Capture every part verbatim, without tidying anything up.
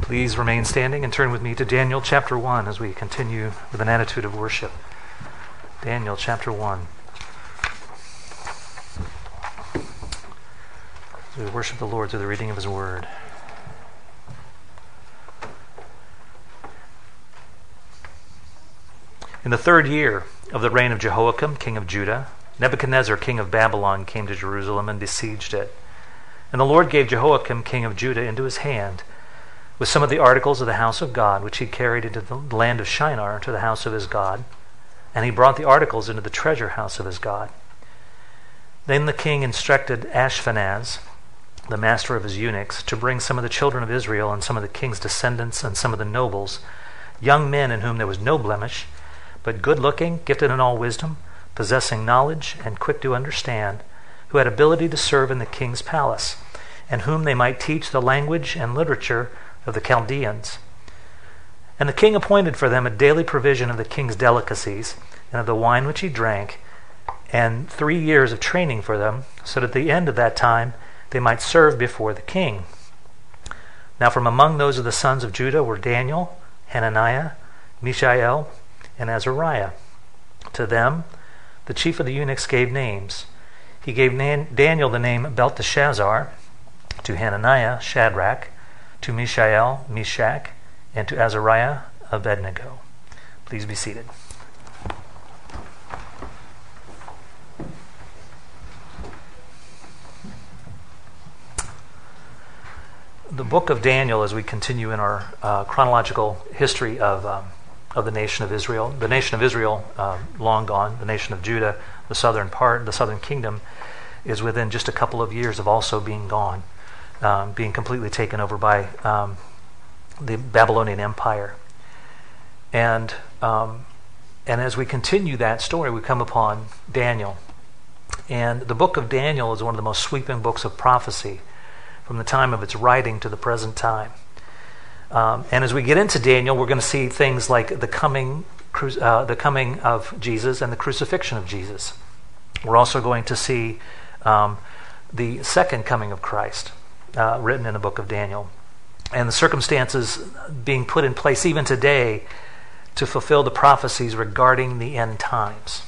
Please remain standing and turn with me to Daniel chapter one as we continue with an attitude of worship. Daniel chapter one. As we worship the Lord through the reading of His Word. In the third year of the reign of Jehoiakim, king of Judah, Nebuchadnezzar, king of Babylon, came to Jerusalem and besieged it. And the Lord gave Jehoiakim, king of Judah, into his hand, with some of the articles of the house of God, which he carried into the land of Shinar to the house of his God. And he brought the articles into the treasure house of his God. Then the king instructed Ashpenaz, the master of his eunuchs, to bring some of the children of Israel and some of the king's descendants and some of the nobles, young men in whom there was no blemish, but good-looking, gifted in all wisdom, possessing knowledge, and quick to understand, who had ability to serve in the king's palace, and whom they might teach the language and literature of the Chaldeans. And the king appointed for them a daily provision of the king's delicacies, and of the wine which he drank, and three years of training for them, so that at the end of that time they might serve before the king. Now from among those of the sons of Judah were Daniel, Hananiah, Mishael, and Azariah. To them the chief of the eunuchs gave names. He gave Nan- Daniel the name Belteshazzar, to Hananiah, Shadrach, to Mishael, Meshach, and to Azariah, Abednego. Please be seated. The book of Daniel, as we continue in our uh, chronological history of um, of the nation of Israel, the nation of Israel, uh, long gone, the nation of Judah, the southern part, the southern kingdom, is within just a couple of years of also being gone. Um, being completely taken over by um, the Babylonian Empire. And um, and as we continue that story, we come upon Daniel. And the book of Daniel is one of the most sweeping books of prophecy from the time of its writing to the present time. Um, and as we get into Daniel, we're going to see things like the coming, cru- uh, the coming of Jesus and the crucifixion of Jesus. We're also going to see um, the second coming of Christ. Uh, written in the book of Daniel, and the circumstances being put in place even today to fulfill the prophecies regarding the end times.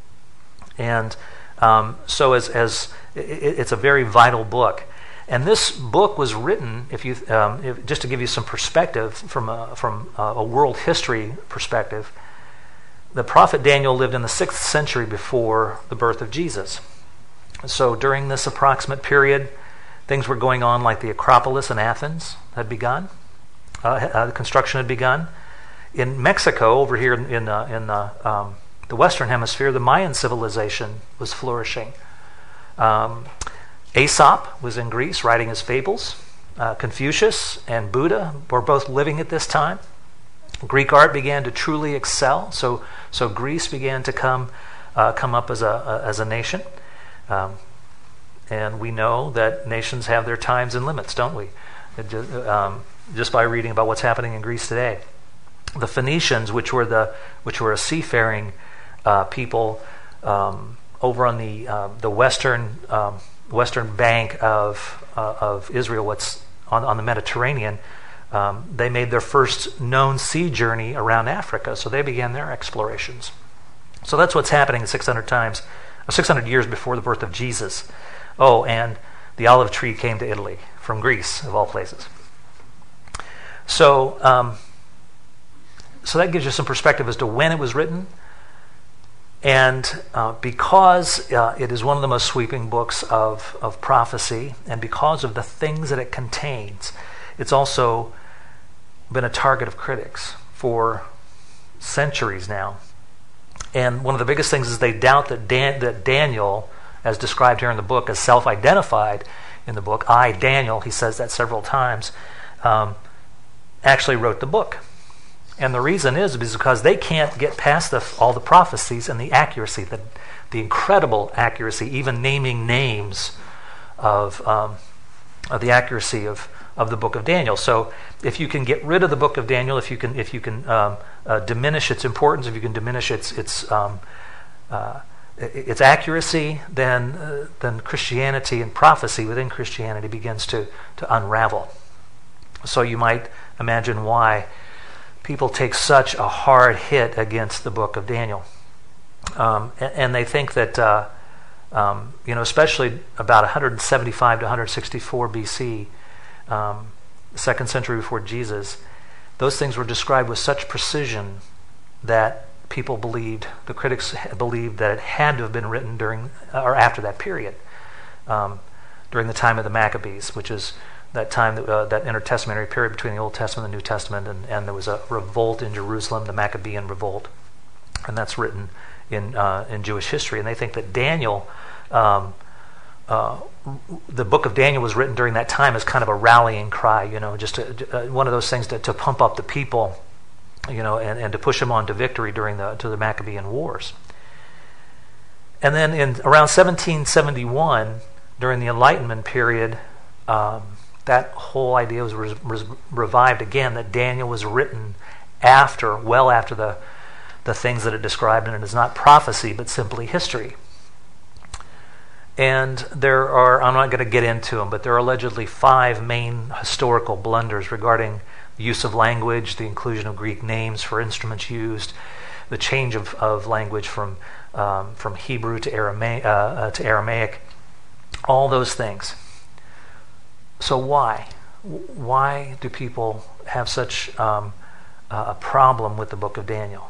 And um, so as, as it, it's a very vital book. And this book was written, if you um, if, just to give you some perspective from a, from a world history perspective, the prophet Daniel lived in the sixth century before the birth of Jesus. So during this approximate period, things were going on like the Acropolis in Athens had begun. Uh, uh, construction had begun. In Mexico, over here in, in, uh, in uh, um, the Western Hemisphere, the Mayan civilization was flourishing. Um, Aesop was in Greece writing his fables. Uh, Confucius and Buddha were both living at this time. Greek art began to truly excel. So, so Greece began to come uh, come up as a, a as a nation. Um, And we know that nations have their times and limits, don't we? Just, um, just by reading about what's happening in Greece today. The Phoenicians, which were the which were a seafaring uh, people um, over on the uh, the western um, western bank of uh, of Israel, what's on on the Mediterranean, um, they made their first known sea journey around Africa. So they began their explorations. So that's what's happening six hundred times, six hundred years before the birth of Jesus. Oh, and the olive tree came to Italy from Greece, of all places. So, um, so that gives you some perspective as to when it was written. And uh, because uh, it is one of the most sweeping books of, of prophecy, and because of the things that it contains, it's also been a target of critics for centuries now. And one of the biggest things is they doubt that Dan- that Daniel, as described here in the book, as self-identified in the book, I, Daniel, he says that several times, um, actually wrote the book. And the reason is because they can't get past the, all the prophecies and the accuracy, the, the incredible accuracy, even naming names of, um, of the accuracy of, of the book of Daniel. So if you can get rid of the book of Daniel, if you can if you can um, uh, diminish its importance, if you can diminish its its um, uh, its accuracy, then uh, then Christianity and prophecy within Christianity begins to to unravel. So you might imagine why people take such a hard hit against the book of Daniel. Um, and, and they think that, uh, um, you know, especially about one seventy-five to one sixty-four B C, um, second century before Jesus, those things were described with such precision that people believed, the critics believed that it had to have been written during or after that period, um, during the time of the Maccabees, which is that time, that, uh, that intertestamentary period between the Old Testament and the New Testament, and, and there was a revolt in Jerusalem, the Maccabean revolt, and that's written in uh, in Jewish history. And they think that Daniel, um, uh, the book of Daniel was written during that time as kind of a rallying cry, you know, just to, uh, one of those things to, to pump up the people, you know, and, and to push them on to victory during the to the Maccabean Wars. And then in around seventeen seventy-one, during the Enlightenment period, um, that whole idea was re- re- revived again, that Daniel was written after, well after the, the things that it described, and it is not prophecy, but simply history. And there are, I'm not going to get into them, but there are allegedly five main historical blunders regarding the use of language, the inclusion of Greek names for instruments used, the change of, of language from um, from Hebrew to Aramaic, uh, uh, to Aramaic, all those things. So why? Why do people have such um, a problem with the book of Daniel?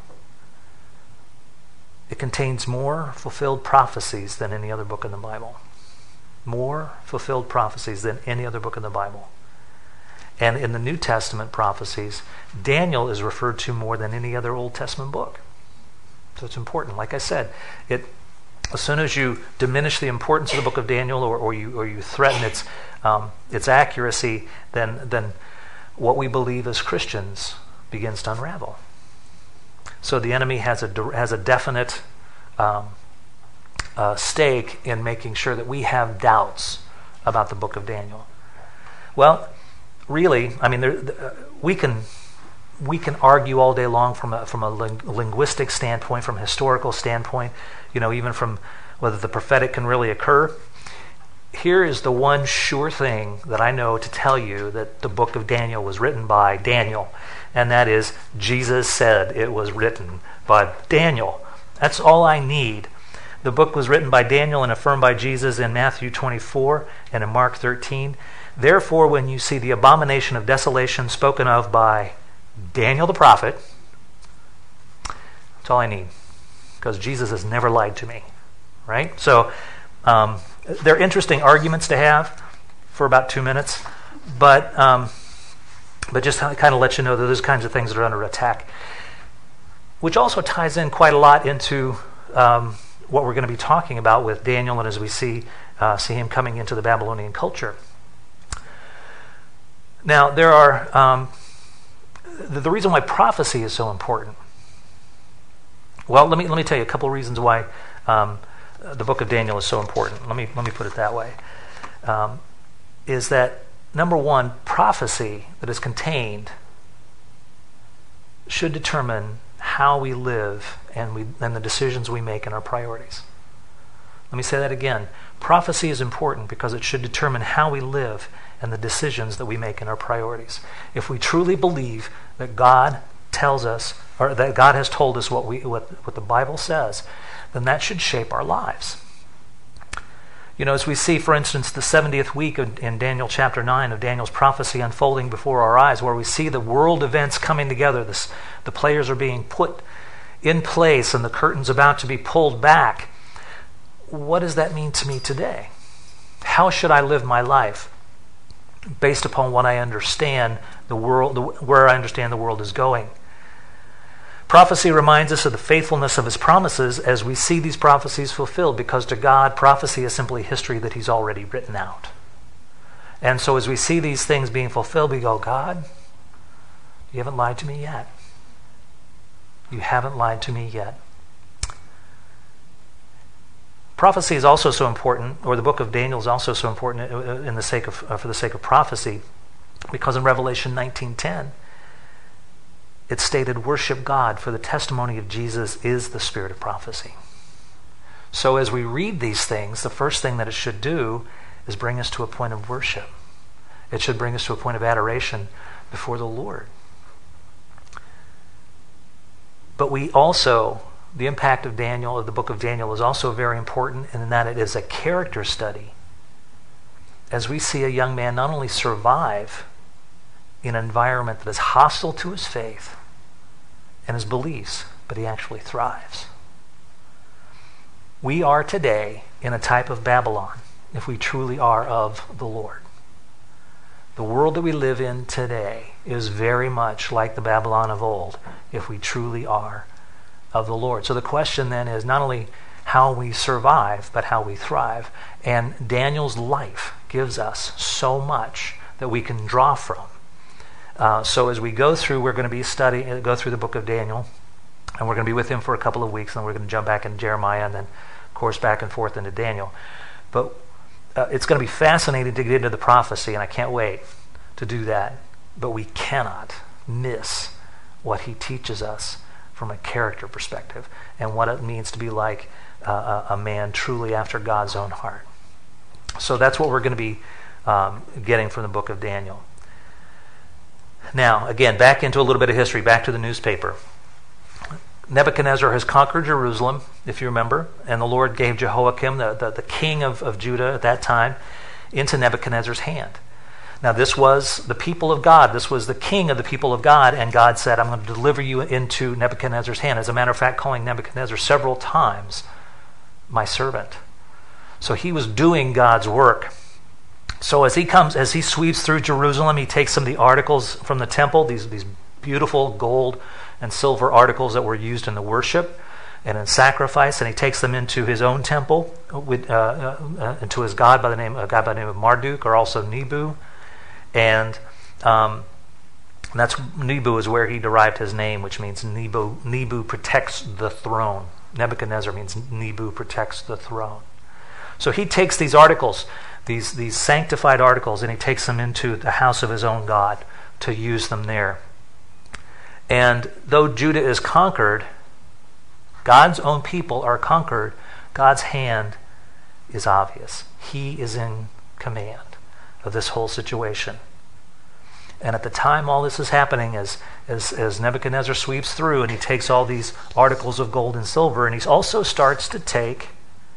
It contains more fulfilled prophecies than any other book in the Bible. More fulfilled prophecies than any other book in the Bible. And in the New Testament prophecies, Daniel is referred to more than any other Old Testament book. So it's important. Like I said, it as soon as you diminish the importance of the book of Daniel, or, or you or you threaten its um, its accuracy, then then what we believe as Christians begins to unravel. So the enemy has a has a definite um, uh, stake in making sure that we have doubts about the book of Daniel. Well, really, I mean, there, uh, we can we can argue all day long from a from a ling- linguistic standpoint, from a historical standpoint, you know, even from whether the prophetic can really occur. Here is the one sure thing that I know to tell you that the book of Daniel was written by Daniel, and that is Jesus said it was written by Daniel. That's all I need. The book was written by Daniel and affirmed by Jesus in Matthew twenty-four and in Mark thirteen. Therefore, when you see the abomination of desolation spoken of by Daniel the prophet, that's all I need, because Jesus has never lied to me, right? So um, they're interesting arguments to have for about two minutes, but um, but just to kind of let you know that those kinds of things are under attack, which also ties in quite a lot into um, what we're going to be talking about with Daniel, and as we see uh, see him coming into the Babylonian culture. Now, there are um, the, the reason why prophecy is so important. Well, let me let me tell you a couple of reasons why um, the book of Daniel is so important. Let me let me put it that way. Um, is that number one, prophecy that is contained should determine how we live and we and the decisions we make and our priorities. Let me say that again. Prophecy is important because it should determine how we live and the decisions that we make in our priorities. If we truly believe that God tells us, or that God has told us what we what, what the Bible says, then that should shape our lives. You know, as we see, for instance, the seventieth week of, in Daniel chapter nine of Daniel's prophecy unfolding before our eyes, where we see the world events coming together, this, the players are being put in place and the curtain's about to be pulled back. What does that mean to me today? How should I live my life based upon what I understand the world, the, where I understand the world is going? Prophecy reminds us of the faithfulness of his promises as we see these prophecies fulfilled, because to God, prophecy is simply history that he's already written out. And so as we see these things being fulfilled, we go, God, you haven't lied to me yet. You haven't lied to me yet. Prophecy is also so important, or the book of Daniel is also so important in the sake of, uh, for the sake of prophecy, because in Revelation nineteen ten, it stated, worship God, for the testimony of Jesus is the spirit of prophecy. So as we read these things, the first thing that it should do is bring us to a point of worship. It should bring us to a point of adoration before the Lord. But we also, the impact of Daniel, of the book of Daniel, is also very important in that it is a character study. As we see a young man not only survive in an environment that is hostile to his faith and his beliefs, but he actually thrives. We are today in a type of Babylon if we truly are of the Lord. The world that we live in today is very much like the Babylon of old if we truly are of the Lord. So the question then is not only how we survive, but how we thrive. And Daniel's life gives us so much that we can draw from. Uh, so as we go through, we're going to be studying, go through the book of Daniel, and we're going to be with him for a couple of weeks, and then we're going to jump back into Jeremiah, and then, of course, back and forth into Daniel. But uh, it's going to be fascinating to get into the prophecy, and I can't wait to do that. But we cannot miss what he teaches us from a character perspective and what it means to be like uh, a man truly after God's own heart. So that's what we're going to be um, getting from the book of Daniel. Now, again, back into a little bit of history, back to the newspaper. Nebuchadnezzar has conquered Jerusalem, if you remember, and the Lord gave Jehoiakim, the, the, the king of, of Judah at that time, into Nebuchadnezzar's hand. Now, this was the people of God. This was the king of the people of God, and God said, I'm going to deliver you into Nebuchadnezzar's hand. As a matter of fact, calling Nebuchadnezzar several times my servant. So he was doing God's work. So as he comes, as he sweeps through Jerusalem, he takes some of the articles from the temple, these, these beautiful gold and silver articles that were used in the worship and in sacrifice, and he takes them into his own temple, with, uh, uh, into his god by the name, a god by the name of Marduk, or also Nebu. And um, that's Nebu is where he derived his name, which means Nebu, Nebu protects the throne. Nebuchadnezzar means Nebu protects the throne. So he takes these articles, these, these sanctified articles, and he takes them into the house of his own God to use them there. And though Judah is conquered, God's own people are conquered, God's hand is obvious. He is in command of this whole situation. And at the time all this is happening, as, as, as Nebuchadnezzar sweeps through and he takes all these articles of gold and silver, and he also starts to take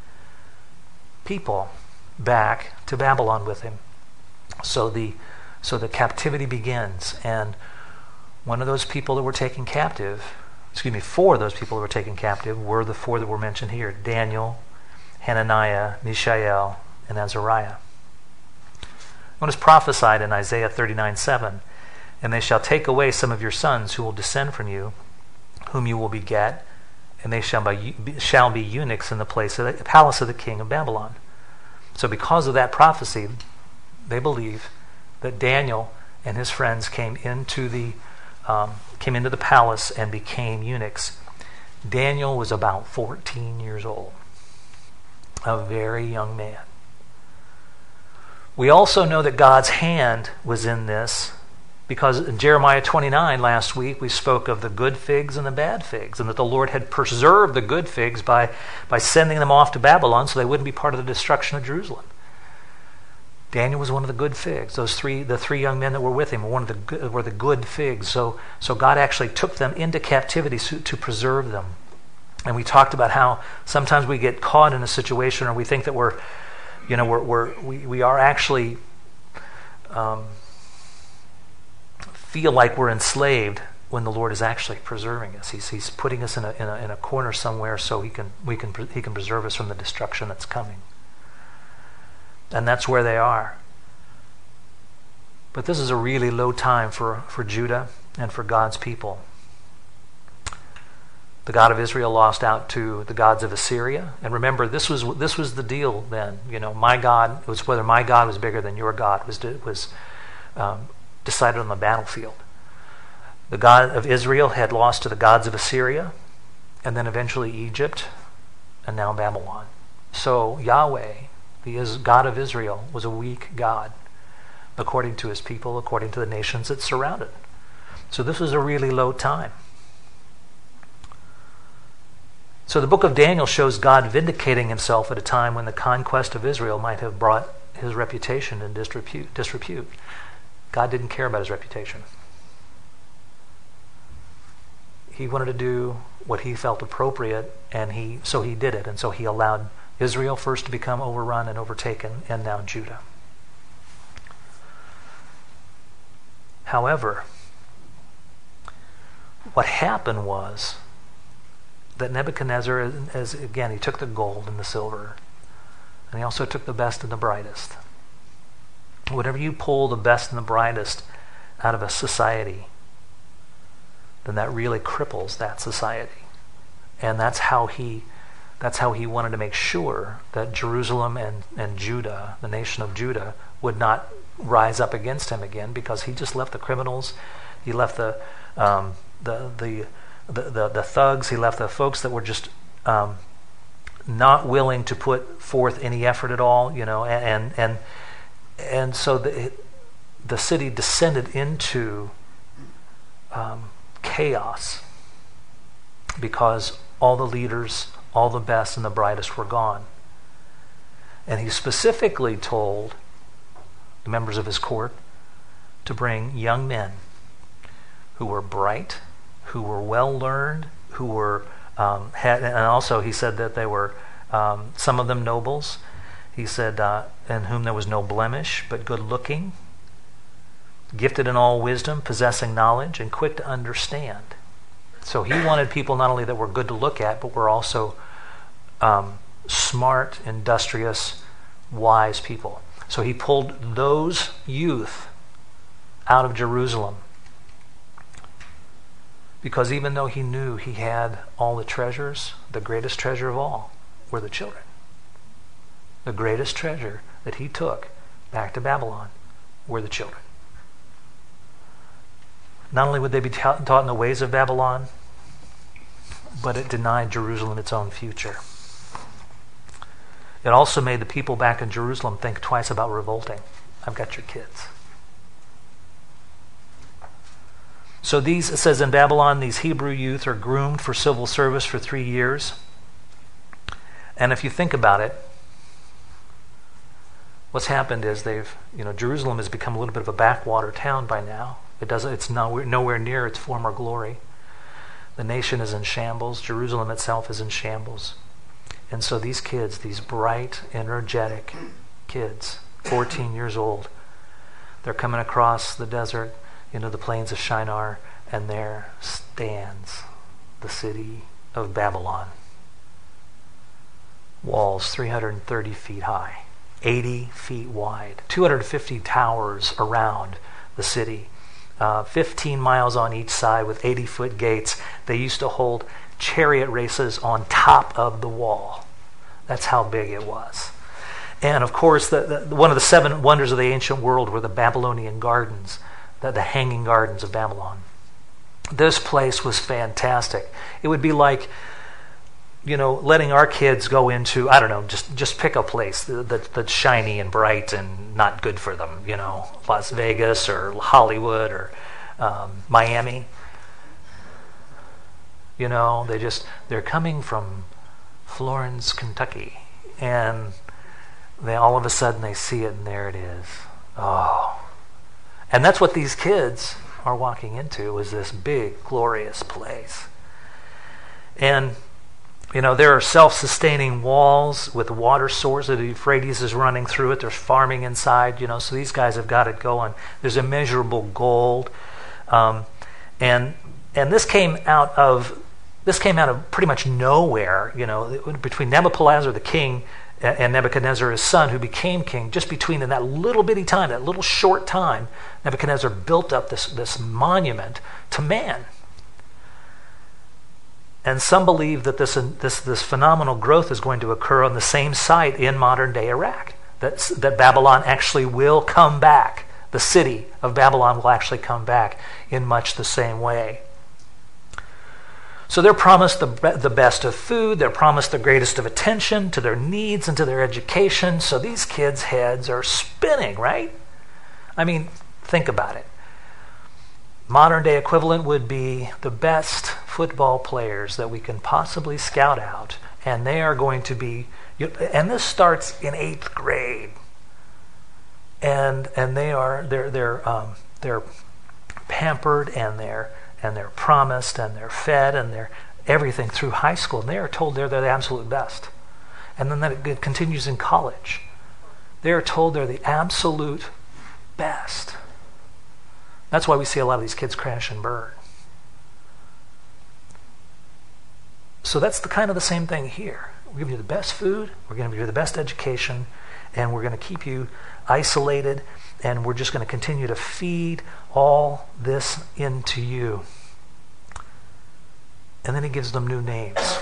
people back to Babylon with him. So the so the captivity begins, and one of those people that were taken captive, excuse me, four of those people that were taken captive were the four that were mentioned here: Daniel, Hananiah, Mishael, and Azariah. What is prophesied in Isaiah thirty-nine seven, and they shall take away some of your sons who will descend from you, whom you will beget, and they shall be, shall be eunuchs in the place of the palace of the king of Babylon. So because of that prophecy, they believe that Daniel and his friends came into the um, came into the palace and became eunuchs. Daniel was about fourteen years old, a very young man. We also know that God's hand was in this because in Jeremiah twenty-nine last week we spoke of the good figs and the bad figs, and that the Lord had preserved the good figs by, by sending them off to Babylon so they wouldn't be part of the destruction of Jerusalem. Daniel was one of the good figs. Those three, the three young men that were with him were one of the good, were the good figs. So, so God actually took them into captivity to, to preserve them. And we talked about how sometimes we get caught in a situation, or we think that we're, you know, we're, we're we we are actually um, feel like we're enslaved when the Lord is actually preserving us. He's He's putting us in a in a, in a corner somewhere so He can we can He can preserve us from the destruction that's coming. And that's where they are. But this is a really low time for, for Judah and for God's people. The God of Israel lost out to the gods of Assyria. And remember, this was this was the deal then. You know, my God, it was whether my God was bigger than your God was was um, decided on the battlefield. The God of Israel had lost to the gods of Assyria, and then eventually Egypt, and now Babylon. So Yahweh, the God of Israel, was a weak God according to his people, according to the nations that surrounded. So this was a really low time. So the book of Daniel shows God vindicating himself at a time when the conquest of Israel might have brought his reputation in disrepute. disrepute. God didn't care about his reputation. He wanted to do what he felt appropriate, and he so he did it. And so he allowed Israel first to become overrun and overtaken, and now Judah. However, what happened was that Nebuchadnezzar, as again, he took the gold and the silver, and he also took the best and the brightest. Whenever you pull the best and the brightest out of a society, then that really cripples that society. And that's how he that's how he wanted to make sure that Jerusalem and, and Judah, the nation of Judah, would not rise up against him again, because he just left the criminals, he left the um, the, the the the the thugs, he left the folks that were just um, not willing to put forth any effort at all, you know, and and and so the the city descended into um, chaos because all the leaders, all the best and the brightest were gone. And he specifically told the members of his court to bring young men who were bright, who were well learned, who were um, had, and also he said that they were um, some of them nobles. He said, uh, in whom there was no blemish, but good looking, gifted in all wisdom, possessing knowledge, and quick to understand. So he wanted people not only that were good to look at, but were also um, smart, industrious, wise people. So he pulled those youth out of Jerusalem, because even though he knew he had all the treasures, the greatest treasure of all were the children. The greatest treasure that he took back to Babylon were the children. Not only would they be ta- taught in the ways of Babylon, but it denied Jerusalem its own future. It also made the people back in Jerusalem think twice about revolting. I've got your kids. So these, it says in Babylon, these Hebrew youth are groomed for civil service for three years. And if you think about it, what's happened is they've, you know, Jerusalem has become a little bit of a backwater town by now. It doesn't, it's nowhere, nowhere near its former glory. The nation is in shambles. Jerusalem itself is in shambles. And so these kids, these bright, energetic kids, fourteen years old, they're coming across the desert into the plains of Shinar, and there stands the city of Babylon. Walls three hundred thirty feet high, eighty feet wide, two hundred fifty towers around the city. Uh, fifteen miles on each side with eighty-foot gates. They used to hold chariot races on top of the wall. That's how big it was. And of course, the, the, one of the seven wonders of the ancient world were the Babylonian gardens, the, the hanging gardens of Babylon. This place was fantastic. It would be like, you know, letting our kids go into, I don't know, just, just pick a place that, that's shiny and bright and not good for them, you know, Las Vegas or Hollywood or um, Miami. You know, they just, they're coming from Florence, Kentucky, and they all of a sudden they see it and there it is. Oh. And that's what these kids are walking into, is this big, glorious place. And you know, there are self-sustaining walls with water sources. The Euphrates is running through it. There's farming inside, you know, so these guys have got it going. There's immeasurable gold. Um, and and this came out of this came out of pretty much nowhere, you know, between Nebuchadnezzar the king and Nebuchadnezzar his son, who became king. Just between in that little bitty time, that little short time, Nebuchadnezzar built up this, this monument to man. And some believe that this, this this phenomenal growth is going to occur on the same site in modern-day Iraq, that, that Babylon actually will come back. The city of Babylon will actually come back in much the same way. So they're promised the, the best of food, they're promised the greatest of attention to their needs and to their education, so these kids' heads are spinning, right? I mean, think about it. Modern day equivalent would be the best football players that we can possibly scout out, and they are going to be, and this starts in eighth grade, and and they are they're they're um, they're pampered and they're and they're promised and they're fed and they're everything through high school. And they are told they're, they're the absolute best. And then that it continues in college. They are told they're the absolute best. That's why we see a lot of these kids crash and burn. So that's the kind of the same thing here. We're giving you the best food, we're going to give you the best education, and we're going to keep you isolated, and we're just going to continue to feed all this into you. And then he gives them new names.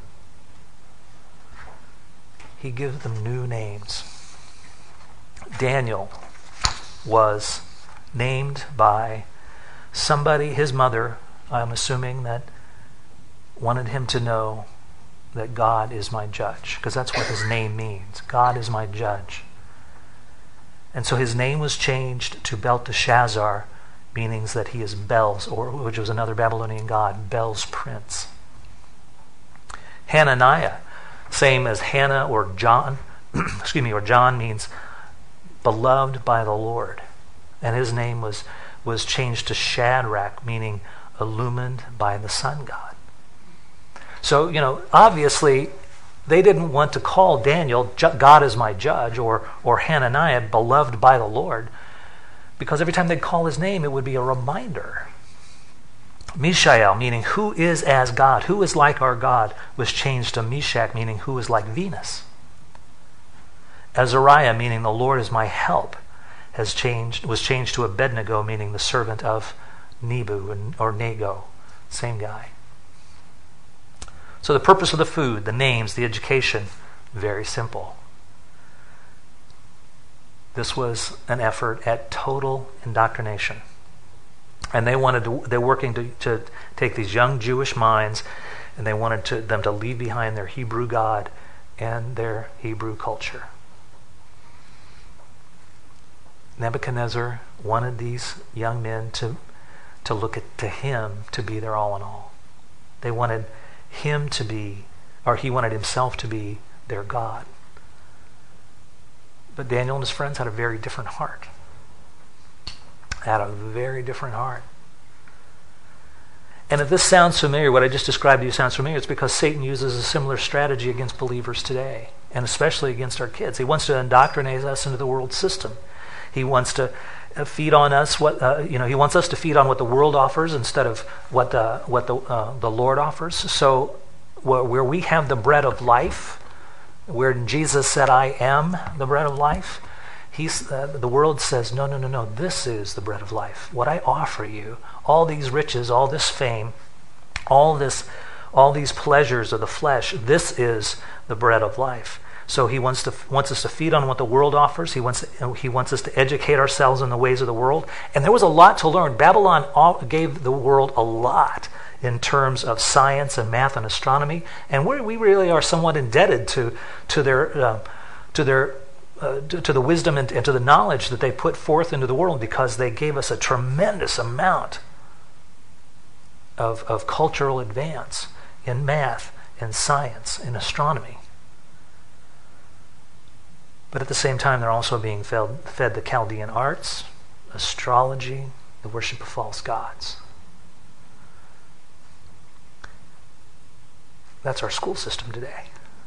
He gives them new names. Daniel was named by somebody, his mother, I'm assuming, that wanted him to know that God is my judge, because that's what his name means. God is my judge. And so his name was changed to Belteshazzar, meaning that he is Bel's, or which was another Babylonian god, Bel's prince. Hananiah, same as Hannah or John, excuse me, or John, means beloved by the Lord. And his name was, was changed to Shadrach, meaning illumined by the sun god. So, you know, obviously, they didn't want to call Daniel, God is my judge, or, or Hananiah, beloved by the Lord, because every time they'd call his name, it would be a reminder. Mishael, meaning who is as God, who is like our God, was changed to Meshach, meaning who is like Venus. Azariah, meaning the Lord is my help, has changed was changed to Abednego, meaning the servant of Nebu or Nego, same guy. So the purpose of the food, the names, the education, very simple. This was an effort at total indoctrination. And they wanted to, they're working to, to take these young Jewish minds, and they wanted to, them to leave behind their Hebrew God and their Hebrew culture. Nebuchadnezzar wanted these young men to, to look at to him to be their all in all. They wanted him to be, or he wanted himself to be their God. But Daniel and his friends had a very different heart. Had a very different heart. And if this sounds familiar, what I just described to you sounds familiar, it's because Satan uses a similar strategy against believers today, and especially against our kids. He wants to indoctrinate us into the world system. He wants to feed on us what uh, you know. He wants us to feed on what the world offers instead of what uh, what the uh, the Lord offers. So, where, where we have the bread of life, where Jesus said, "I am the bread of life," He's uh, the world says, "No, no, no, no. This is the bread of life. What I offer you, all these riches, all this fame, all this, all these pleasures of the flesh. This is the bread of life." So he wants to wants us to feed on what the world offers. He wants he wants us to educate ourselves in the ways of the world. And there was a lot to learn. Babylon all, gave the world a lot in terms of science and math and astronomy. And we we really are somewhat indebted to to their uh, to their uh, to, to the wisdom and, and to the knowledge that they put forth into the world, because they gave us a tremendous amount of of cultural advance in math, in science, in astronomy. But at the same time, they're also being fed, fed the Chaldean arts, astrology, the worship of false gods. That's our school system today.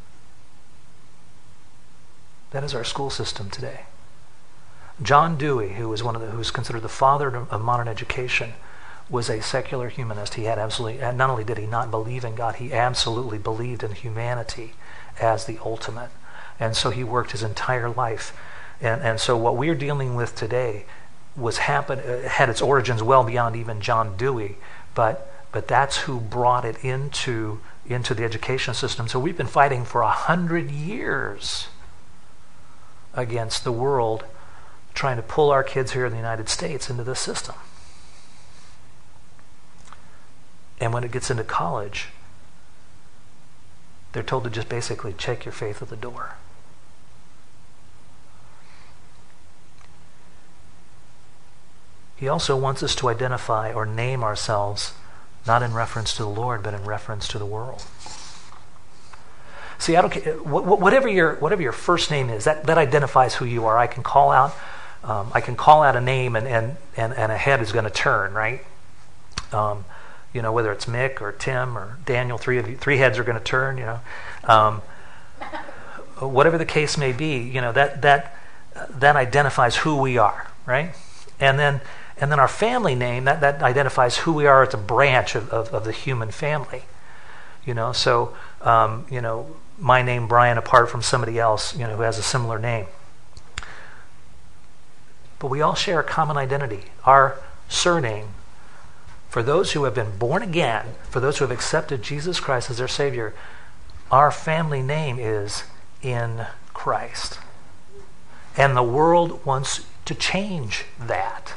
That is our school system today. John Dewey, who was one of the, who was considered the father of modern education, was a secular humanist. He had absolutely, and not only did he not believe in God, he absolutely believed in humanity as the ultimate. And so he worked his entire life. And, and so what we're dealing with today was happen, uh, had its origins well beyond even John Dewey, but but that's who brought it into, into the education system. So we've been fighting for a hundred years against the world trying to pull our kids here in the United States into this system. And when it gets into college, they're told to just basically check your faith at the door. He also wants us to identify or name ourselves not in reference to the Lord, but in reference to the world. See, I don't care, whatever your whatever your first name is, that, that identifies who you are. I can call out, um, I can call out a name, and and and, and a head is going to turn, right? Um, you know, whether it's Mick or Tim or Daniel, three of you, three heads are going to turn. You know, um, whatever the case may be, you know, that that uh, that identifies who we are, right? And then and then our family name that that identifies who we are as a branch of of, of the human family. You know, so um, you know, my name Brian, apart from somebody else, you know, who has a similar name. But we all share a common identity. Our surname, for those who have been born again, for those who have accepted Jesus Christ as their Savior, our family name is in Christ. And the world wants to change that.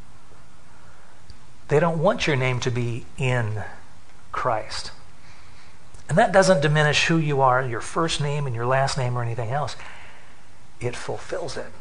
They don't want your name to be in Christ. And that doesn't diminish who you are, your first name and your last name or anything else. It fulfills it.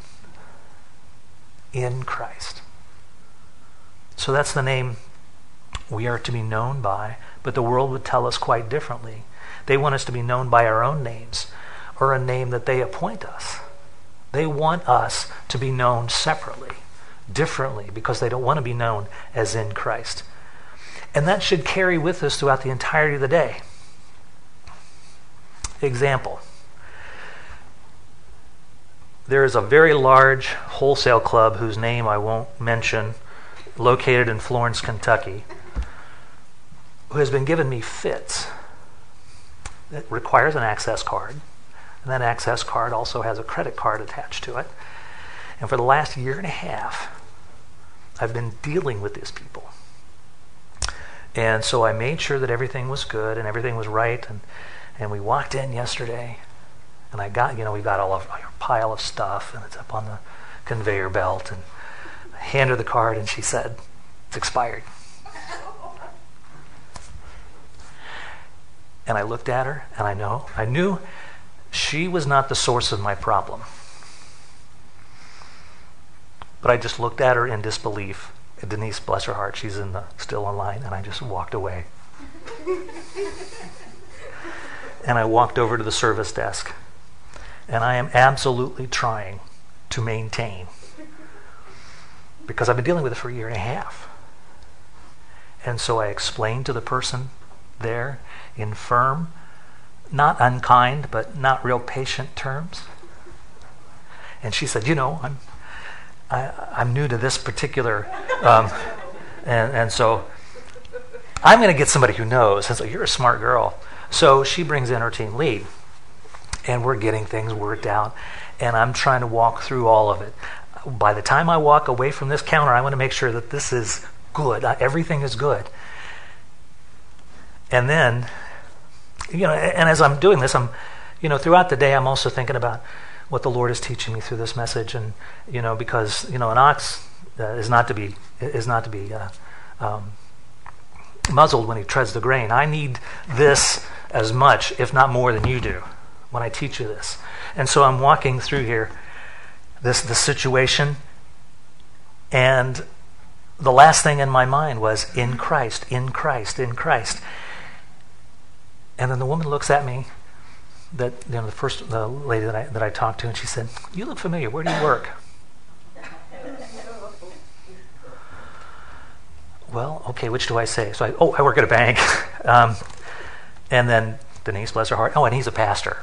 In Christ. So that's the name we are to be known by, but the world would tell us quite differently. They want us to be known by our own names, or a name that they appoint us. They want us to be known separately, differently, because they don't want to be known as in Christ. And that should carry with us throughout the entirety of the day. Example. There is a very large wholesale club whose name I won't mention, located in Florence, Kentucky, who has been giving me fits. It requires an access card, and that access card also has a credit card attached to it. And for the last year and a half, I've been dealing with these people. And so I made sure that everything was good and everything was right, and, and we walked in yesterday. And I got, you know, we got all of our pile of stuff, and it's up on the conveyor belt. And I handed her the card, and she said, "It's expired." And I looked at her, and I know, I knew she was not the source of my problem. But I just looked at her in disbelief. And Denise, bless her heart, she's in the still in line, and I just walked away. And I walked over to the service desk. And I am absolutely trying to maintain, because I've been dealing with it for a year and a half. And so I explained to the person there in firm, not unkind, but not real patient terms. And she said, "You know, I'm I, I'm new to this particular, um, and and so I'm going to get somebody who knows." And so, "You're a smart girl." So she brings in her team lead. And we're getting things worked out. And I'm trying to walk through all of it. By the time I walk away from this counter, I want to make sure that this is good. Everything is good. And then, you know, and as I'm doing this, I'm, you know, throughout the day, I'm also thinking about what the Lord is teaching me through this message. And, you know, because, you know, an ox uh, is not to be, is not to be uh, um, muzzled when he treads the grain. I need this as much, if not more, than you do when I teach you this. And so I'm walking through here this the situation, and the last thing in my mind was in Christ, in Christ, in Christ. And then the woman looks at me, that you know the first the lady that I that I talked to, and she said, "You look familiar. Where do you work?" Well, okay, which do I say? So I, oh, I work at a bank. um, and then Denise, bless her heart, oh, and he's a pastor.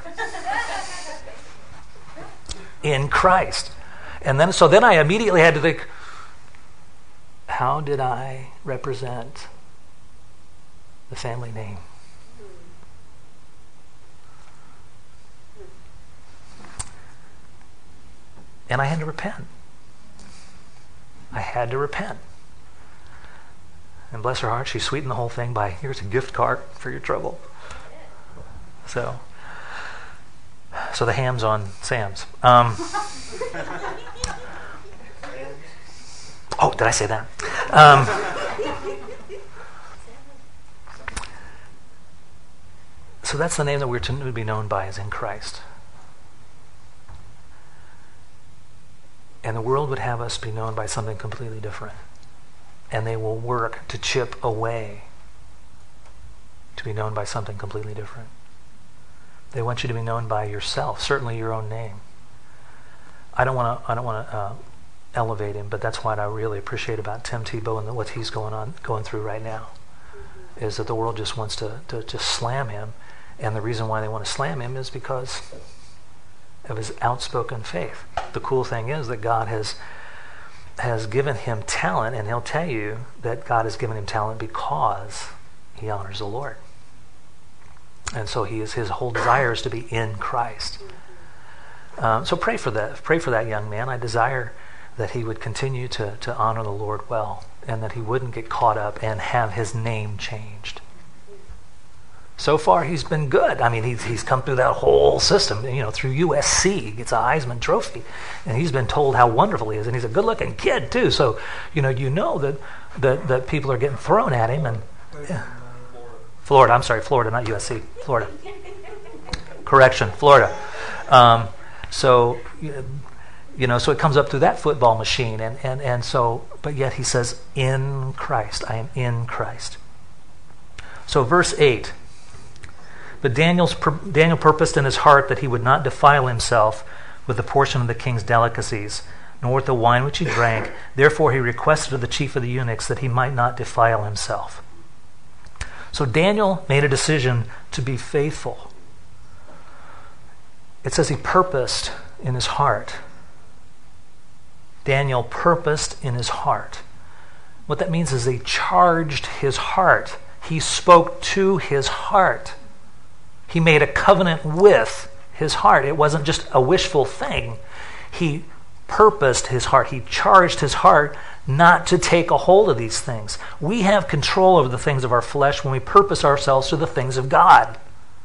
In Christ. And then, so then I immediately had to think, how did I represent the family name? And I had to repent. I had to repent. And bless her heart, she sweetened the whole thing by, here's a gift card for your trouble. So, so the ham's on Sam's. Um, oh, did I say that? Um, so that's the name that we're to be known by, is in Christ. And the world would have us be known by something completely different. And they will work to chip away to be known by something completely different. They want you to be known by yourself, certainly your own name. I don't want to. I don't want to uh, elevate him. But that's what I really appreciate about Tim Tebow and what he's going on going through right now, is that the world just wants to, to just slam him. And the reason why they want to slam him is because of his outspoken faith. The cool thing is that God has has given him talent, and he'll tell you that God has given him talent because he honors the Lord. And so he is his whole desire is to be in Christ. Um, so pray for that. Pray for that young man. I desire that he would continue to, to honor the Lord well, and that he wouldn't get caught up and have his name changed. So far, he's been good. I mean, he's, he's come through that whole system, you know, through U S C. He gets a Heisman Trophy, and he's been told how wonderful he is, and he's a good-looking kid, too. So, you know, you know that, that, that people are getting thrown at him. And yeah. Florida, I'm sorry, Florida, not U S C. Florida. Correction, Florida. Um, so, you know, so it comes up through that football machine, and, and, and so, but yet he says, in Christ. I am in Christ. So verse eight. But Daniel's, Daniel purposed in his heart that he would not defile himself with the portion of the king's delicacies, nor with the wine which he drank. Therefore he requested of the chief of the eunuchs that he might not defile himself. So Daniel made a decision to be faithful. It says he purposed in his heart. Daniel purposed in his heart. What that means is he charged his heart. He spoke to his heart. He made a covenant with his heart. It wasn't just a wishful thing. He purposed his heart. He charged his heart not to take a hold of these things. We have control over the things of our flesh when we purpose ourselves to the things of God.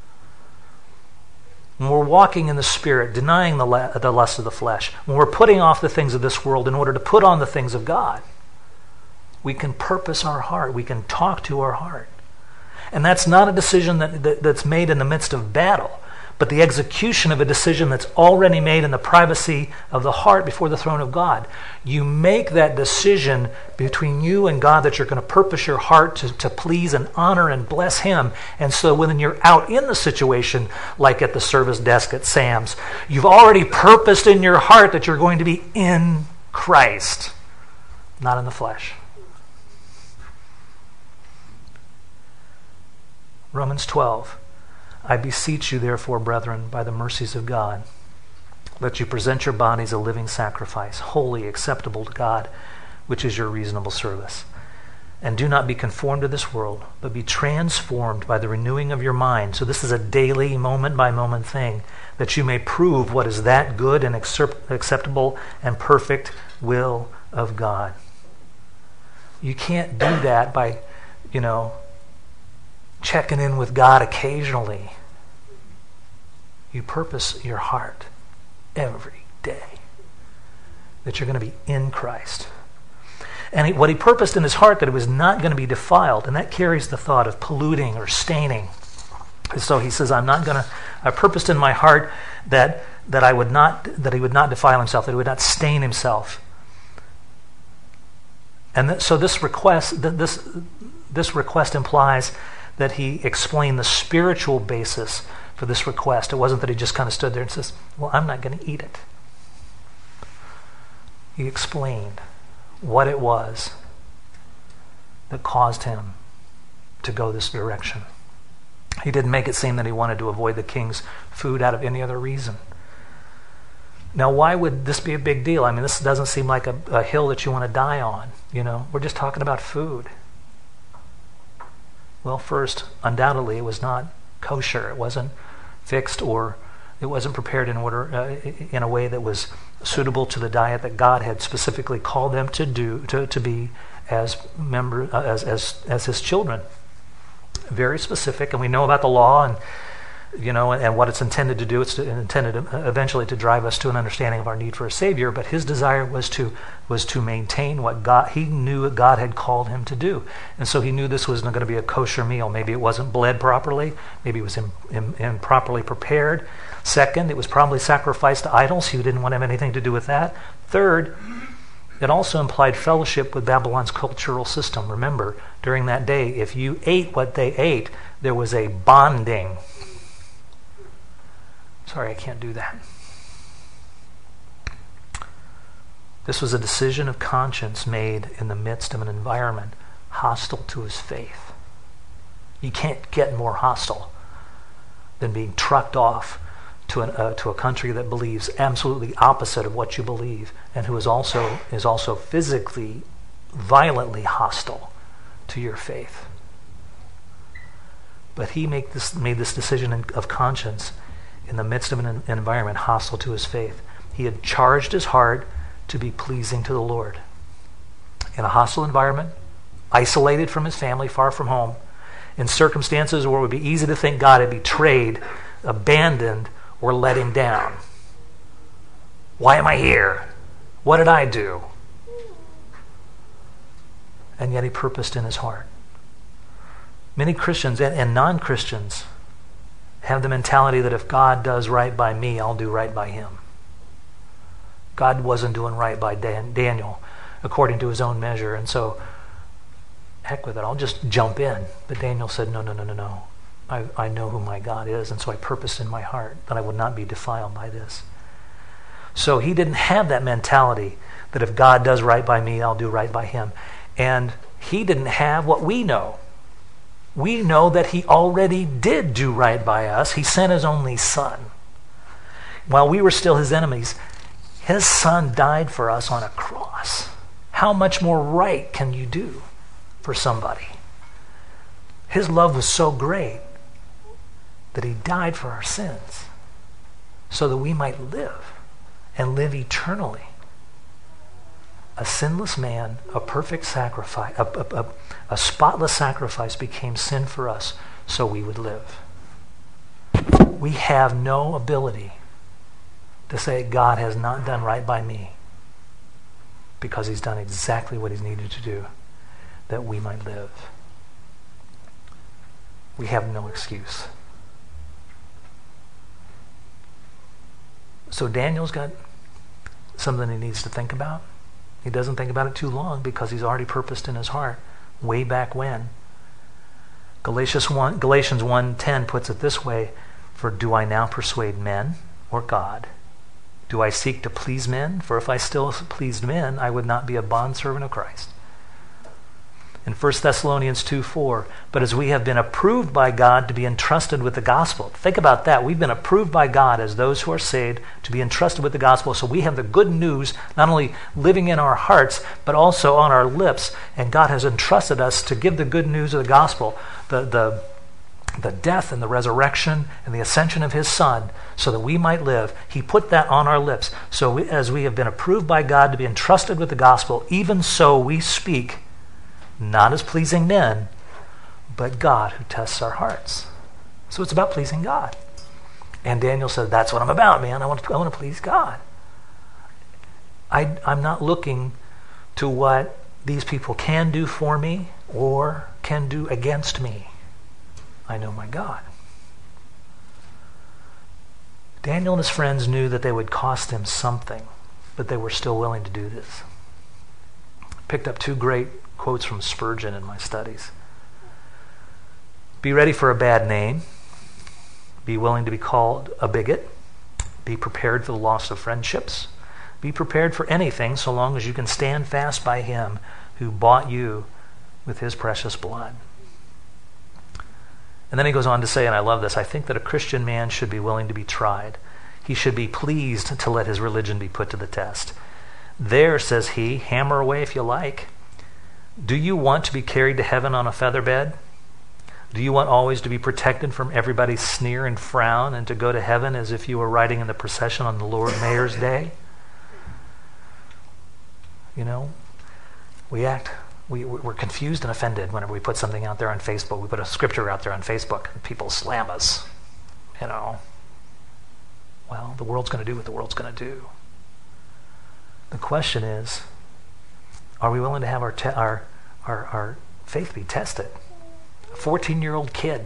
When we're walking in the Spirit, denying the, la- the lust of the flesh, when we're putting off the things of this world in order to put on the things of God, we can purpose our heart. We can talk to our heart. And that's not a decision that, that, that's made in the midst of battle, but the execution of a decision that's already made in the privacy of the heart before the throne of God. You make that decision between you and God that you're going to purpose your heart to, to please and honor and bless Him. And so when you're out in the situation, like at the service desk at Sam's, you've already purposed in your heart that you're going to be in Christ, not in the flesh. Romans twelve. I beseech you, therefore, brethren, by the mercies of God, that you present your bodies a living sacrifice, holy, acceptable to God, which is your reasonable service. And do not be conformed to this world, but be transformed by the renewing of your mind. So this is a daily, moment-by-moment thing, that you may prove what is that good and acceptable and perfect will of God. You can't do that by, you know, checking in with God occasionally. You purpose your heart every day that you're going to be in Christ. And he, what he purposed in his heart, that it was not going to be defiled, and that carries the thought of polluting or staining. And so he says, I'm not going to, I purposed in my heart that that I would not, that he would not defile himself, that he would not stain himself. And th- so this request, th- this this request implies that he explained the spiritual basis for this request. It wasn't that he just kind of stood there and says, well, I'm not going to eat it. He explained what it was that caused him to go this direction. He didn't make it seem that he wanted to avoid the king's food out of any other reason. Now, why would this be a big deal? I mean, this doesn't seem like a, a hill that you want to die on. You know, we're just talking about food. Well, first, undoubtedly, it was not kosher. It wasn't fixed, or it wasn't prepared in order uh, in a way that was suitable to the diet that God had specifically called them to do, to, to be as member uh, as as as His children. Very specific, and we know about the law, and you know, and, and what it's intended to do. It's to, intended to, eventually to drive us to an understanding of our need for a Savior. But His desire was to was to maintain what God He knew what God had called Him to do, and so He knew this wasn't going to be a kosher meal. Maybe it wasn't bled properly. Maybe it was im, im, improperly prepared. Second, it was probably sacrificed to idols. He didn't want to have anything to do with that. Third, it also implied fellowship with Babylon's cultural system. Remember, during that day, if you ate what they ate, there was a bonding. Sorry, I can't do that. This was a decision of conscience made in the midst of an environment hostile to his faith. You can't get more hostile than being trucked off to, an, uh, to a country that believes absolutely opposite of what you believe, and who is also is also physically, violently hostile to your faith. But he make this, made this decision of conscience in the midst of an, an environment hostile to his faith. He had charged his heart to be pleasing to the Lord. In a hostile environment, isolated from his family, far from home, in circumstances where it would be easy to think God had betrayed, abandoned, or let him down. Why am I here? What did I do? And yet he purposed in his heart. Many Christians and, and non-Christians have the mentality that if God does right by me, I'll do right by him. God wasn't doing right by Dan, Daniel according to his own measure, and so heck with it, I'll just jump in. But Daniel said, no, no, no, no, no. I, I know who my God is, and so I purposed in my heart that I would not be defiled by this. So he didn't have that mentality that if God does right by me, I'll do right by him. And he didn't have what we know. We know that he already did do right by us. He sent his only son. While we were still his enemies, his son died for us on a cross. How much more right can you do for somebody? His love was so great that he died for our sins so that we might live and live eternally. A sinless man, a perfect sacrifice, a, a, a, a spotless sacrifice became sin for us so we would live. We have no ability to say God has not done right by me because he's done exactly what he's needed to do that we might live. We have no excuse. So Daniel's got something he needs to think about. He doesn't think about it too long because he's already purposed in his heart way back when. Galatians one, Galatians one ten puts it this way, for do I now persuade men or God? Do I seek to please men? For if I still pleased men, I would not be a bondservant of Christ. In First Thessalonians two four, but as we have been approved by God to be entrusted with the gospel. Think about that. We've been approved by God as those who are saved to be entrusted with the gospel. So we have the good news not only living in our hearts, but also on our lips. And God has entrusted us to give the good news of the gospel, the, the, the death and the resurrection and the ascension of his son, so that we might live. He put that on our lips. So we, as we have been approved by God to be entrusted with the gospel, even so we speak, not as pleasing men, but God who tests our hearts. So it's about pleasing God. And Daniel said, that's what I'm about, man. I want to, I want to please God. I, I'm not looking to what these people can do for me or can do against me. I know my God. Daniel and his friends knew that they would cost him something, but they were still willing to do this. Picked up two great quotes from Spurgeon in my studies. Be ready for a bad name. Be willing to be called a bigot. Be prepared for the loss of friendships. Be prepared for anything so long as you can stand fast by him who bought you with his precious blood. And then he goes on to say, and I love this, I think that a Christian man should be willing to be tried. He should be pleased to let his religion be put to the test. There, says he, hammer away if you like. Do you want to be carried to heaven on a feather bed? Do you want always to be protected from everybody's sneer and frown and to go to heaven as if you were riding in the procession on the Lord Mayor's Day? You know, we act, we, we're confused and offended whenever we put something out there on Facebook. We put a scripture out there on Facebook and people slam us, you know. Well, the world's going to do what the world's going to do. The question is, are we willing to have our, te- our, our, our faith be tested? A fourteen-year-old kid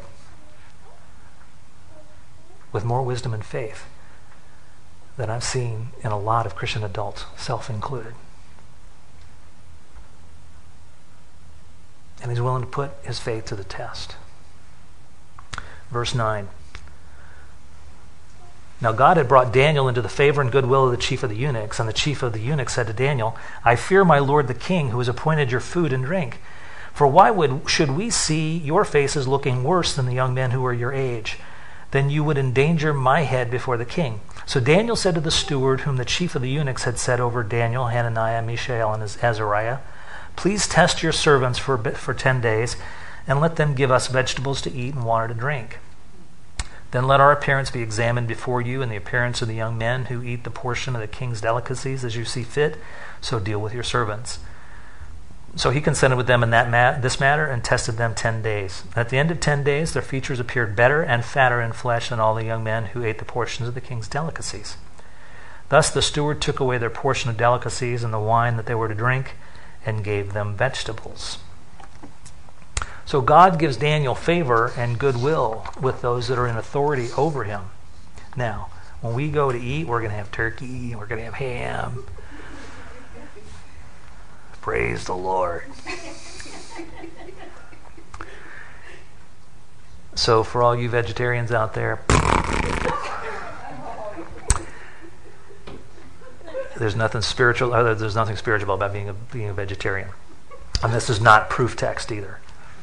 with more wisdom and faith than I've seen in a lot of Christian adults, self-included. And he's willing to put his faith to the test. Verse nine. Now God had brought Daniel into the favor and goodwill of the chief of the eunuchs, and the chief of the eunuchs said to Daniel, I fear my lord the king, who has appointed your food and drink. For why would should we see your faces looking worse than the young men who are your age? Then you would endanger my head before the king. So Daniel said to the steward, whom the chief of the eunuchs had set over Daniel, Hananiah, Mishael, and Azariah, please test your servants for for ten days, and let them give us vegetables to eat and water to drink. Then let our appearance be examined before you, and the appearance of the young men who eat the portion of the king's delicacies as you see fit, so deal with your servants. So he consented with them in that ma- this matter and tested them ten days. At the end of ten days, their features appeared better and fatter in flesh than all the young men who ate the portions of the king's delicacies. Thus the steward took away their portion of delicacies and the wine that they were to drink, and gave them vegetables. So God gives Daniel favor and goodwill with those that are in authority over him. Now, when we go to eat, we're going to have turkey, we're going to have ham. Praise the Lord. So for all you vegetarians out there, there's nothing spiritual, other there's nothing spiritual about being a being a vegetarian. And this is not proof text either.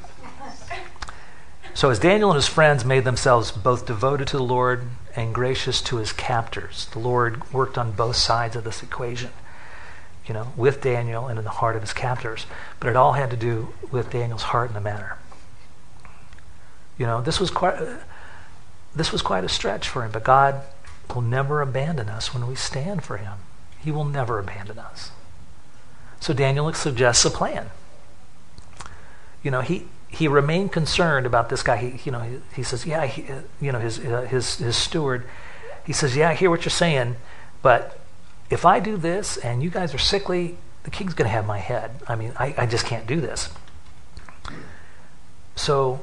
So as Daniel and his friends made themselves both devoted to the Lord and gracious to his captors, the Lord worked on both sides of this equation, you know, with Daniel and in the heart of his captors. But it all had to do with Daniel's heart in the matter. You know, this was quite, uh, this was quite a stretch for him, but God will never abandon us when we stand for him. He will never abandon us. So Daniel suggests a plan. You know, he he remained concerned about this guy. He, you know, he, he says, yeah, he, you know, his uh, his his steward. He says, yeah, I hear what you're saying, but if I do this and you guys are sickly, the king's going to have my head. I mean, I, I just can't do this. So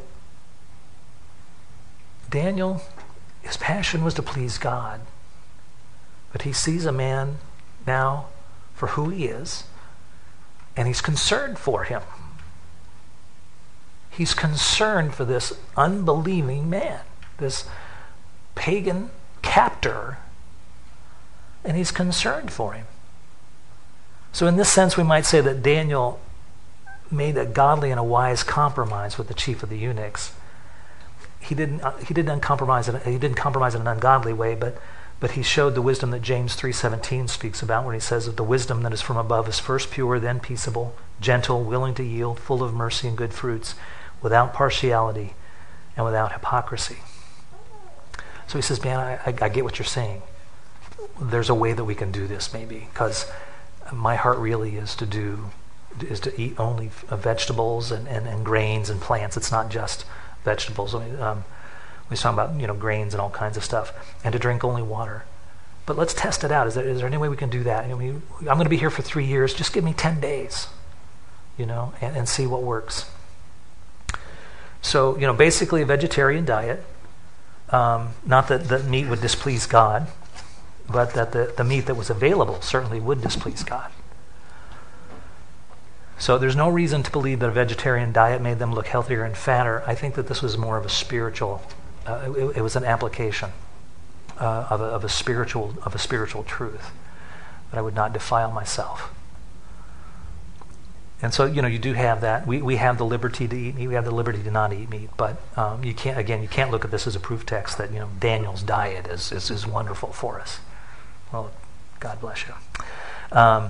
Daniel, his passion was to please God, but he sees a man now for who he is, and he's concerned for him. He's concerned for this unbelieving man, this pagan captor, and he's concerned for him. So in this sense, we might say that Daniel made a godly and a wise compromise with the chief of the eunuchs. He didn't. Uh, he didn't compromise. In, he didn't compromise in an ungodly way, but but he showed the wisdom that James three seventeen speaks about, when he says that the wisdom that is from above is first pure, then peaceable, gentle, willing to yield, full of mercy and good fruits, without partiality and without hypocrisy. So he says, man, I, I, I get what you're saying. There's a way that we can do this, maybe, because my heart really is to do is to eat only vegetables and, and, and grains and plants. It's not just vegetables. I mean, um, we talk about, you know, grains and all kinds of stuff, and to drink only water. But let's test it out. Is there, is there any way we can do that? I mean, I'm going to be here for three years. Just give me ten days, you know, and, and see what works. So, you know, basically a vegetarian diet. Um, not that the meat would displease God, but that the, the meat that was available certainly would displease God. So there's no reason to believe that a vegetarian diet made them look healthier and fatter. I think that this was more of a spiritual, uh, it, it was an application uh, of, a, of a spiritual of a spiritual truth, that I would not defile myself. And so, you know, you do have that. We we have the liberty to eat meat. We have the liberty to not eat meat. But um, you can't, again, you can't look at this as a proof text that, you know, Daniel's diet is is, is wonderful for us. Well, God bless you. Um,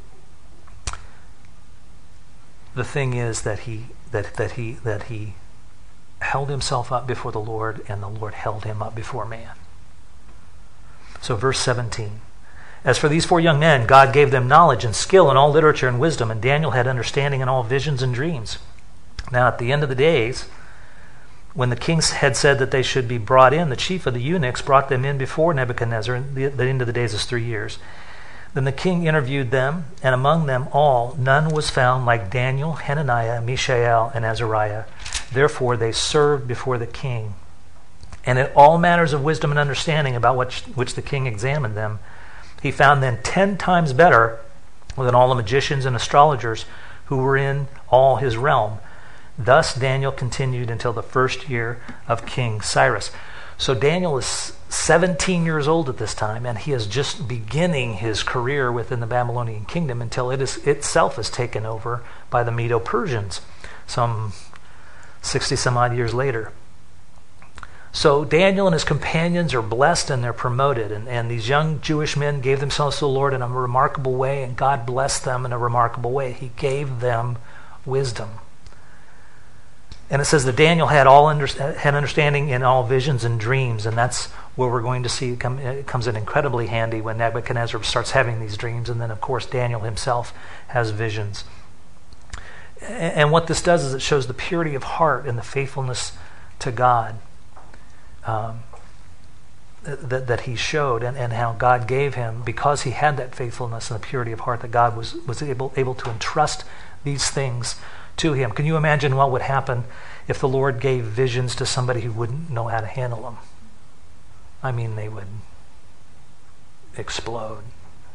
the thing is that he that that he that he held himself up before the Lord, and the Lord held him up before man. So, verse seventeen. As for these four young men, God gave them knowledge and skill in all literature and wisdom, and Daniel had understanding in all visions and dreams. Now, at the end of the days, when the king had said that they should be brought in, the chief of the eunuchs brought them in before Nebuchadnezzar, and the, the end of the days is three years. Then the king interviewed them, and among them all, none was found like Daniel, Hananiah, Mishael, and Azariah. Therefore, they served before the king. And in all matters of wisdom and understanding about which, which the king examined them, he found them ten times better than all the magicians and astrologers who were in all his realm. Thus Daniel continued until the first year of King Cyrus. So Daniel is seventeen years old at this time, and he is just beginning his career within the Babylonian kingdom until it is itself is taken over by the Medo-Persians some sixty some odd years later. So Daniel and his companions are blessed and they're promoted, and, and these young Jewish men gave themselves to the Lord in a remarkable way, and God blessed them in a remarkable way. He gave them wisdom. And it says that Daniel had all under, had understanding in all visions and dreams, and that's where we're going to see it, come, it comes in incredibly handy when Nebuchadnezzar starts having these dreams, and then of course Daniel himself has visions. And, and what this does is it shows the purity of heart and the faithfulness to God um, that, that he showed, and, and how God gave him, because he had that faithfulness and the purity of heart, that God was, was able, able to entrust these things to him. Can you imagine what would happen if the Lord gave visions to somebody who wouldn't know how to handle them? I mean, they would explode.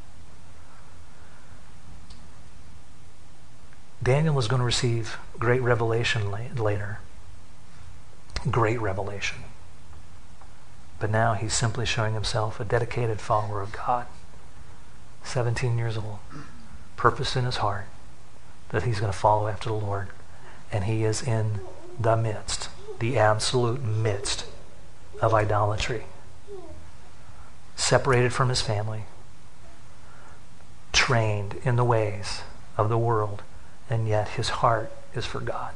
Daniel was going to receive great revelation later. Great revelation. But now he's simply showing himself a dedicated follower of God. seventeen years old. Purpose in his heart that he's going to follow after the Lord. And he is in the midst, the absolute midst of idolatry. Separated from his family. Trained in the ways of the world. And yet his heart is for God.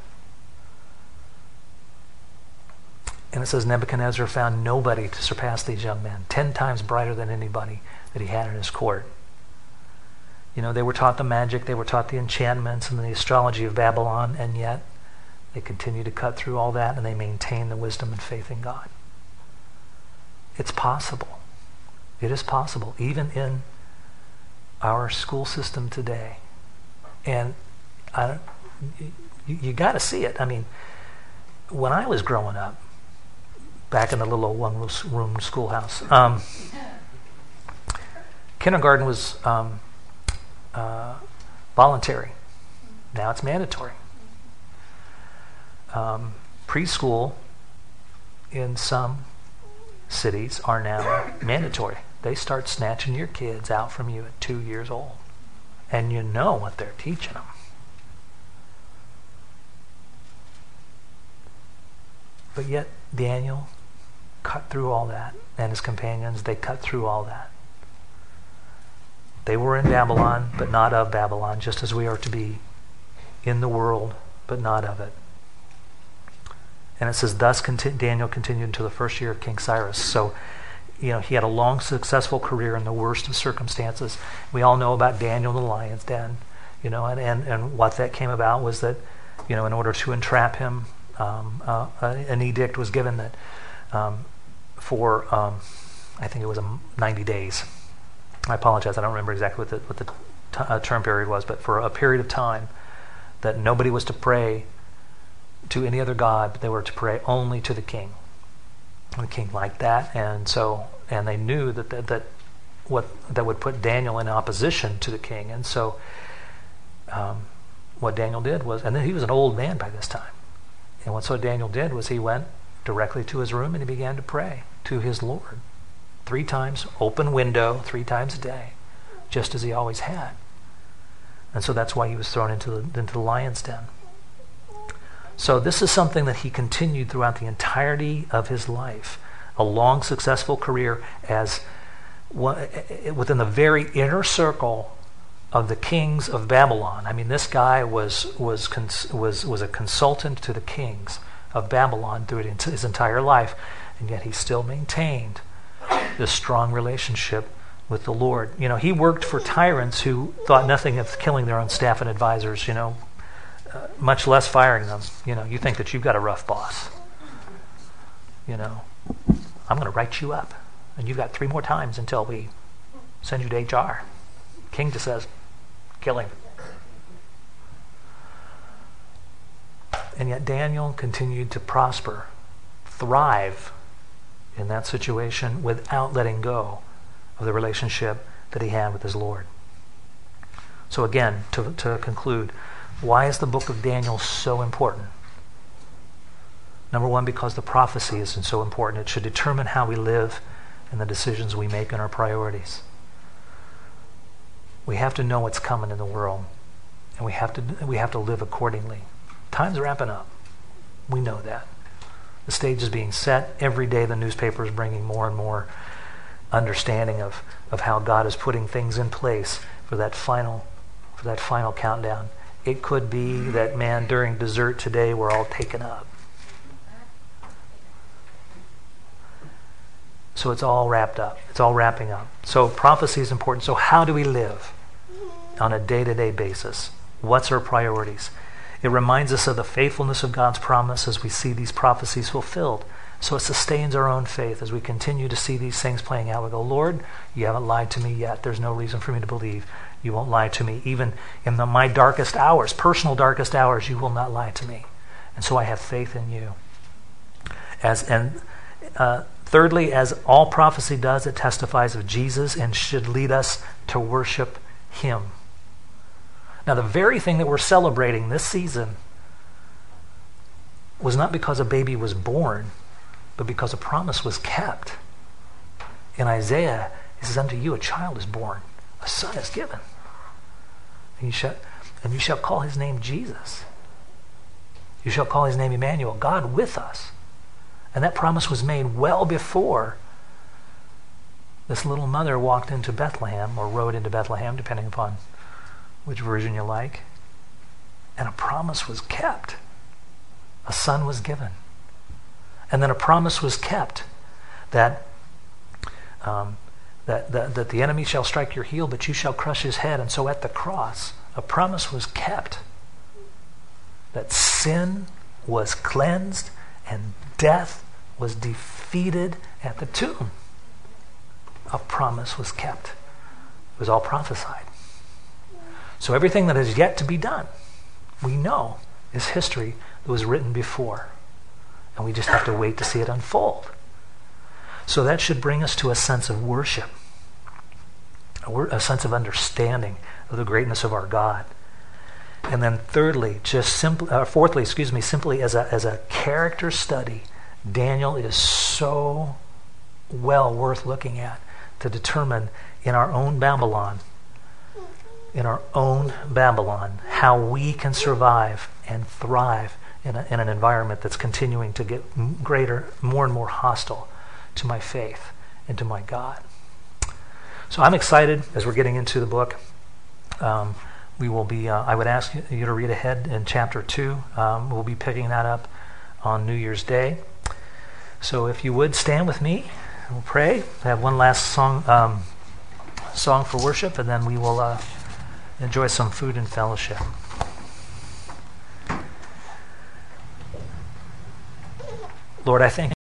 And it says Nebuchadnezzar found nobody to surpass these young men. Ten times brighter than anybody that he had in his court. You know, they were taught the magic, they were taught the enchantments and the astrology of Babylon, and yet they continue to cut through all that, and they maintain the wisdom and faith in God. It's possible. It is possible, even in our school system today. And I, you, you got to see it. I mean, when I was growing up, back in the little old one-room schoolhouse, um, kindergarten was um, uh, voluntary. Now it's mandatory. Um, preschool in some cities are now mandatory. They start snatching your kids out from you at two years old. And you know what they're teaching them. But yet Daniel cut through all that, and his companions, they cut through all that. They were in Babylon, but not of Babylon, just as we are to be in the world, but not of it. And it says, thus conti- Daniel continued until the first year of King Cyrus. So, you know, he had a long, successful career in the worst of circumstances. We all know about Daniel in the lion's den, you know, and, and, and what that came about was that, you know, in order to entrap him, um, uh, an edict was given that um, for, um, I think it was a ninety days. I apologize, I don't remember exactly what the, what the t- uh, term period was, but for a period of time that nobody was to pray to any other god, but they were to pray only to the king. And the king liked that, and so and they knew that that, that what that would put Daniel in opposition to the king, and so um, what Daniel did was, and then he was an old man by this time, and what so Daniel did was he went directly to his room and he began to pray to his Lord three times, open window, three times a day, just as he always had, and so that's why he was thrown into the, into the lion's den. So this is something that he continued throughout the entirety of his life. A long, successful career as one, within the very inner circle of the kings of Babylon. I mean, this guy was was was was a consultant to the kings of Babylon through his entire life, and yet he still maintained this strong relationship with the Lord. You know, he worked for tyrants who thought nothing of killing their own staff and advisors, you know, uh, much less firing them. You know, you think that you've got a rough boss. You know, I'm going to write you up, and you've got three more times until we send you to H R. King just says, kill him. And yet Daniel continued to prosper, thrive in that situation without letting go of the relationship that he had with his Lord. So again, to, to conclude, why is the book of Daniel so important? Number one, because the prophecy is so important. It should determine how we live and the decisions we make and our priorities. We have to know what's coming in the world, and we have to we have to live accordingly. Time's wrapping up. We know that. The stage is being set. Every day the newspaper is bringing more and more understanding of, of how God is putting things in place for that final for that final countdown. It could be that, man, during dessert today we're all taken up. So it's all wrapped up. It's all wrapping up. So prophecy is important. So how do we live on a day-to-day basis? What's our priorities? It reminds us of the faithfulness of God's promise as we see these prophecies fulfilled. So it sustains our own faith as we continue to see these things playing out. We go, Lord, you haven't lied to me yet. There's no reason for me to believe you won't lie to me. Even in the, my darkest hours, personal darkest hours, you will not lie to me. And so I have faith in you. As and uh, thirdly, as all prophecy does, it testifies of Jesus and should lead us to worship him. Now, the very thing that we're celebrating this season was not because a baby was born, but because a promise was kept. In Isaiah, it says, unto you a child is born, a son is given. And you shall, and you shall call his name Jesus. You shall call his name Emmanuel, God with us. And that promise was made well before this little mother walked into Bethlehem, or rode into Bethlehem, depending upon which version you like. And a promise was kept. A son was given. And then a promise was kept that um, that, that that the enemy shall strike your heel, but you shall crush his head. And so at the cross, a promise was kept that sin was cleansed and death was defeated at the tomb. A promise was kept. It was all prophesied. So everything that is yet to be done, we know, is history that was written before. And we just have to wait to see it unfold. So that should bring us to a sense of worship, a, wor- a sense of understanding of the greatness of our God. And then thirdly, just simply, uh, fourthly, excuse me, simply as a as a character study, Daniel is so well worth looking at to determine in our own Babylon, in our own Babylon, how we can survive and thrive in, a, in an environment that's continuing to get greater, more and more hostile to my faith and to my God. So I'm excited as we're getting into the book. Um, we will be, uh, I would ask you to read ahead in chapter two. Um, we'll be picking that up on New Year's Day. So if you would stand with me, we'll pray. I have one last song, um, song for worship, and then we will uh, enjoy some food and fellowship. Lord, I thank